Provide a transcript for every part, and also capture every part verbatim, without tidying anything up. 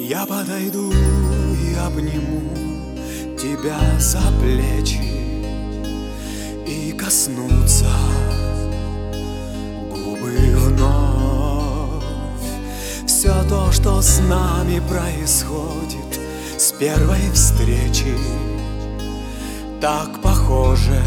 Я подойду и обниму тебя за плечи и коснуться губы вновь. Все то, что с нами происходит с первой встречи, так похоже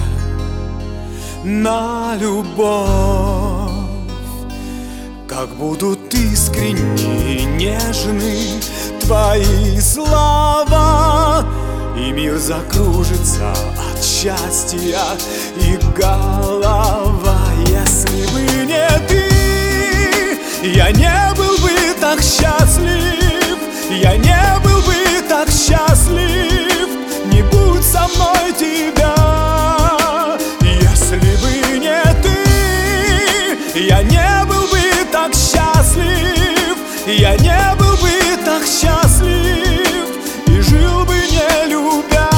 на любовь. Как будут искренни и нежны твои слова, и мир закружится от счастья и голова. Если бы не ты, я не был бы так счастлив. Я не был бы так счастлив. Не будь со мной тебя. Если бы не ты, я не был бы так счастлив. Я не был бы так счастлив и жил бы не любя.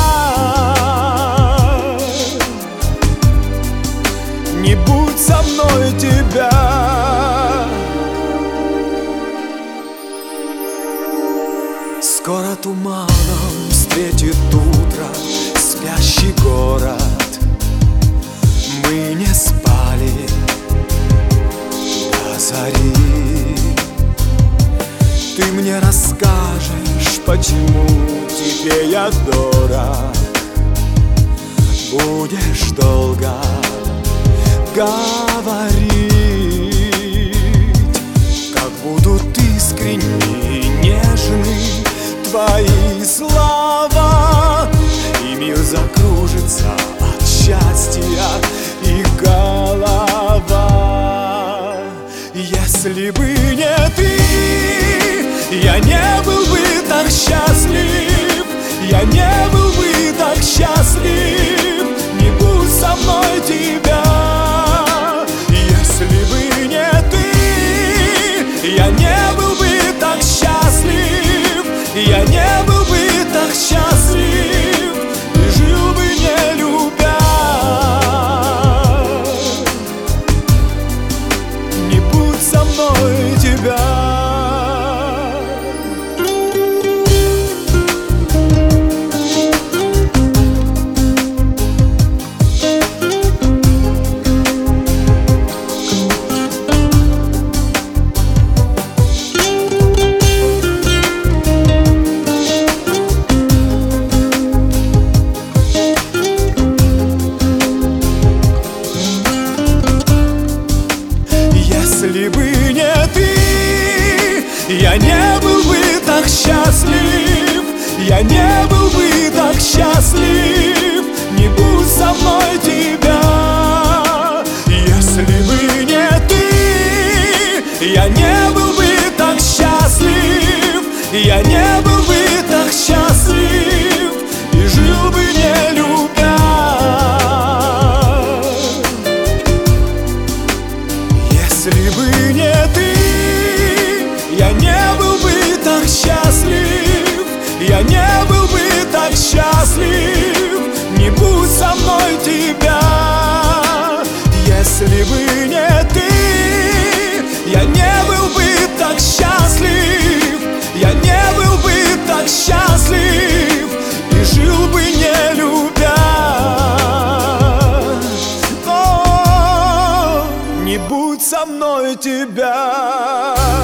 Не будь со мной тебя. Скоро туманом встретит утро спящий город. Мы не спали до зари. Ты мне расскажешь, почему тебе я дорог. Будешь долго говорить, как будут искренни и нежны твои слова, и мир закружится от счастья и голова. Если бы не ты, я не был бы так счастлив. Я не был бы так счастлив. Не будь со мной тебя. Если бы не ты, я не был бы так счастлив. Я не был бы так счастлив и жил бы не любя. Не будь со мной тебя. Если бы не ты, я не был бы так счастлив. Я не был бы так счастлив. Не будь со мной тебя. Если бы не ты, я не был бы так счастлив. Я не был бы так счастлив и жил бы не любя. Если бы не ты, я не был бы так счастлив. Я не был бы так счастлив. Не будь со мной тебя. Если бы не ты, я не был бы так счастлив. Я не был бы так счастлив и жил бы не любя. О, не будь со мной тебя.